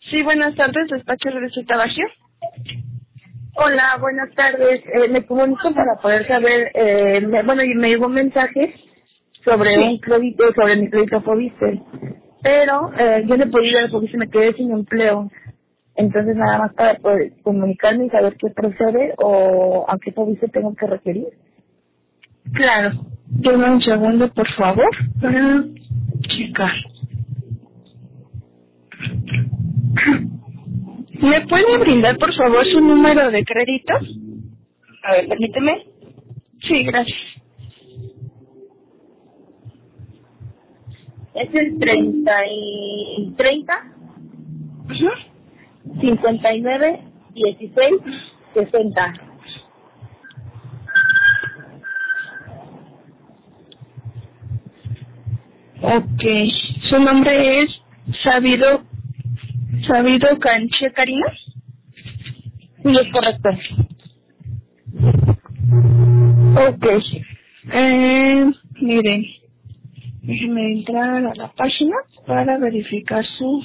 Sí, buenas tardes, despacho de Receta Bajío. Hola, buenas tardes. Me comunico para poder saber, me llegó un mensaje sobre un crédito, sobre mi crédito Fobiste, pero yo no he podido ir al Fobiste, me quedé sin empleo. Entonces nada más para poder comunicarme y saber qué procede o a qué Fobiste tengo que requerir. Claro. Deme un segundo, por favor, para checar. ¿Me puede brindar, por favor, su número de crédito? A ver, permíteme. Sí, gracias. Es el 30 59 16 60. Ok. ¿Su nombre es Sabido Canche Karina? Sí, es correcto. Ok. Miren, déjenme entrar a la página para verificar su...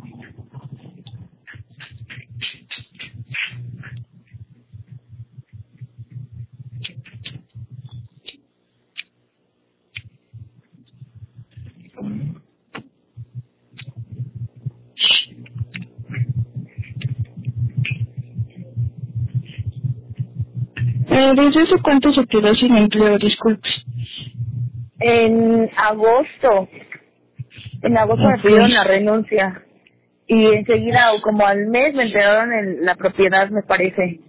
¿Desde hace cuánto se quedó sin empleo? Disculpe. En agosto me Ok. pidieron la renuncia y enseguida o como al mes me entregaron la propiedad, me parece.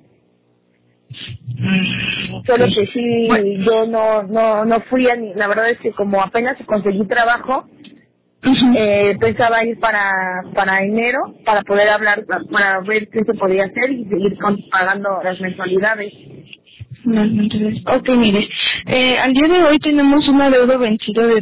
Ok. Solo que Bueno. sí, yo no fui la verdad es que como apenas conseguí trabajo, Ujú. pensaba ir para enero para poder hablar, para ver qué se podía hacer y seguir pagando las mensualidades. Ok, mire, al día de hoy tenemos un adeudo vencido de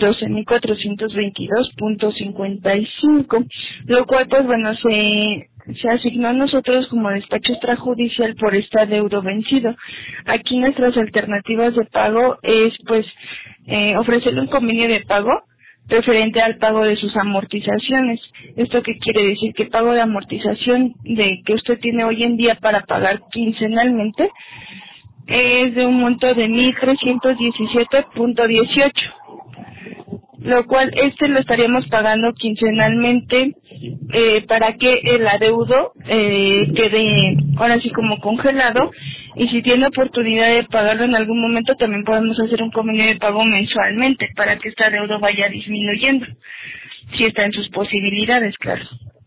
12,422.55, lo cual, pues bueno, se asignó a nosotros como despacho extrajudicial por este adeudo vencido. Aquí nuestras alternativas de pago es, pues, ofrecerle un convenio de pago referente al pago de sus amortizaciones. ¿Esto qué quiere decir? Que pago de amortización de que usted tiene hoy en día para pagar quincenalmente es de un monto de 1,317.18, lo cual lo estaríamos pagando quincenalmente para que el adeudo quede ahora sí como congelado, y si tiene oportunidad de pagarlo en algún momento también podemos hacer un convenio de pago mensualmente para que este adeudo vaya disminuyendo, si está en sus posibilidades, claro.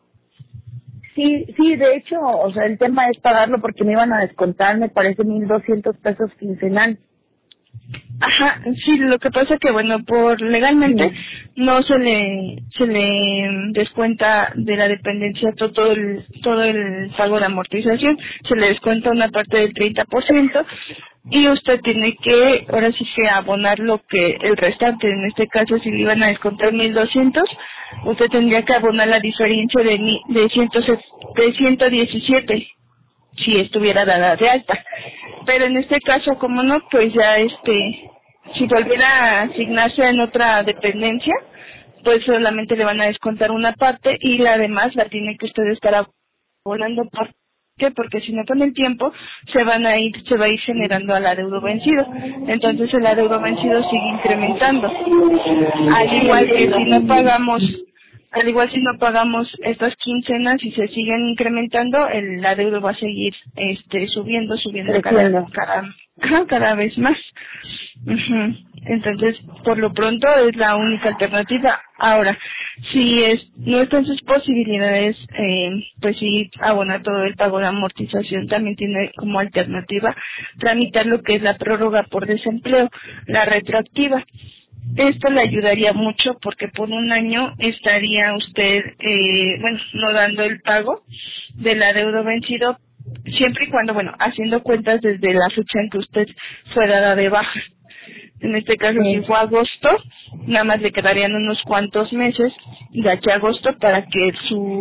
Sí, de hecho, o sea, el tema es pagarlo porque me iban a descontar, me parece 1,200 pesos quincenal. Ajá, sí, lo que pasa que bueno, por legalmente Sí. no se le descuenta de la dependencia todo el pago de amortización, se le descuenta una parte del 30% y usted tiene que ahora sí que abonar lo que el restante. En este caso, si le iban a descontar 1,200, usted tendría que abonar la diferencia de 117 si estuviera dada de alta. Pero en este caso, como no, pues ya si volviera a asignarse en otra dependencia, pues solamente le van a descontar una parte y la demás la tiene que usted estar abonando. ¿Por qué? Porque si no, con el tiempo se va a ir generando al adeudo vencido. Entonces el adeudo vencido sigue incrementando. Al Sí, igual que entiendo. si no pagamos estas quincenas y se siguen incrementando, el adeudo va a seguir subiendo Creciendo. cada vez más. Ujú. Entonces, por lo pronto es la única alternativa. Ahora, si no está en sus posibilidades, pues sí, abonar todo el pago de amortización, también tiene como alternativa tramitar lo que es la prórroga por desempleo, la retroactiva. Esto le ayudaría mucho porque por un año estaría usted, no dando el pago del adeudo vencido, siempre y cuando, haciendo cuentas desde la fecha en que usted fue dada de baja. En este caso, si Sí. fue agosto, nada más le quedarían unos cuantos meses de aquí a agosto para que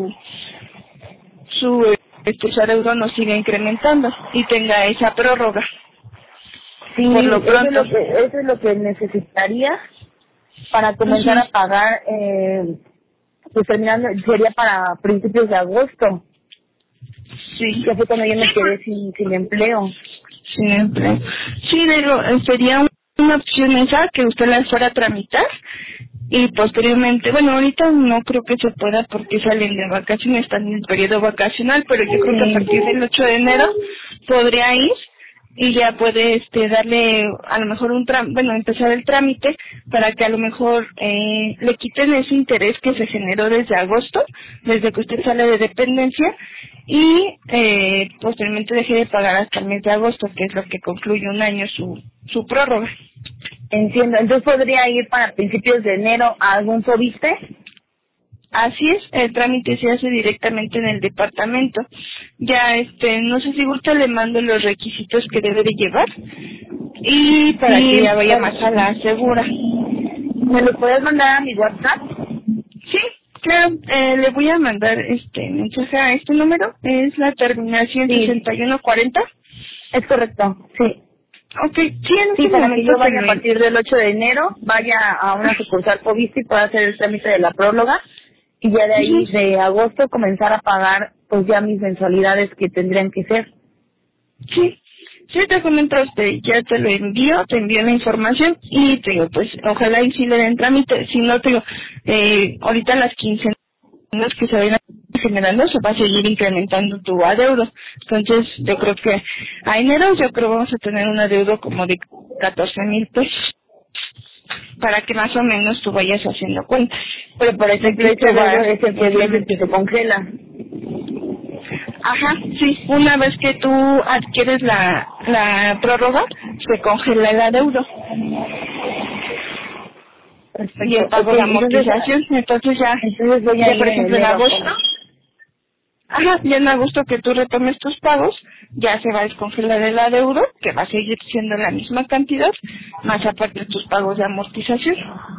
su adeudo no siga incrementando y tenga esa prórroga. Sí, Por lo pronto. eso es lo que necesitaría para comenzar Ujú. a pagar pues terminando, sería para principios de agosto. Sí. Que fue cuando yo me quedé sin empleo. Sin empleo. Sí, digo, sería una opción esa que usted la fuera a tramitar y posteriormente, bueno, ahorita no creo que se pueda porque salen de vacaciones, están en el periodo vacacional, pero yo creo que a partir del 8 de enero podría ir y ya puede darle a lo mejor empezar el trámite para que a lo mejor le quiten ese interés que se generó desde agosto, desde que usted sale de dependencia, y posteriormente deje de pagar hasta el mes de agosto, que es lo que concluye un año su prórroga. Entiendo. Entonces podría ir para principios de enero a algún FOBISTE. Así es, el trámite se hace directamente en el departamento. Ya, no sé si gusta, le mando los requisitos que debe de llevar y para que ya vaya más a la segura. ¿Me lo puedes mandar a mi WhatsApp? Sí, claro, le voy a mandar mensaje a este número, es la terminación 6140. Es correcto, sí. Okay, sí, para que yo vaya a partir del 8 de enero, vaya a una sucursal FOBISTE y pueda hacer el trámite de la próloga, y ya de ahí, de agosto, comenzar a pagar pues ya mis mensualidades que tendrían que ser. Sí, te comento a usted, ya te lo envío, te envío la información y te digo, pues ojalá y sí le den trámite, si no te digo, ahorita las quincenas que se vayan generando se va a seguir incrementando tu adeudo. Entonces yo creo que a enero vamos a tener un adeudo como de 14,000 pesos para que más o menos tú vayas haciendo cuentas. Pero por ese crédito es el que se congela. Ajá, sí, una vez que tú adquieres la prórroga, se congela el adeudo. Perfecto. Y el pago de amortización, entonces ya voy a ir por ejemplo en agosto, ya en agosto que tú retomes tus pagos, ya se va a descongelar el adeudo, que va a seguir siendo la misma cantidad, más aparte de tus pagos de amortización.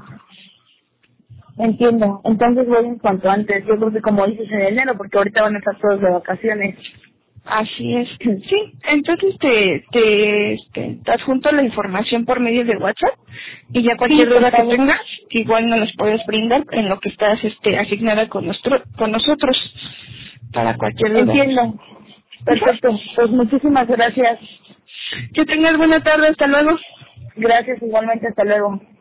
Entiendo. Entonces voy en cuanto antes. Yo creo que como dices en enero, porque ahorita van a estar todos de vacaciones. Así es. Sí, entonces te adjunto la información por medio de WhatsApp y ya cualquier duda que tengas, igual nos los puedes brindar en lo que estás asignada con nosotros para cualquier duda. Entiendo. Perfecto. Pues muchísimas gracias. Que tengas buena tarde. Hasta luego. Gracias igualmente. Hasta luego.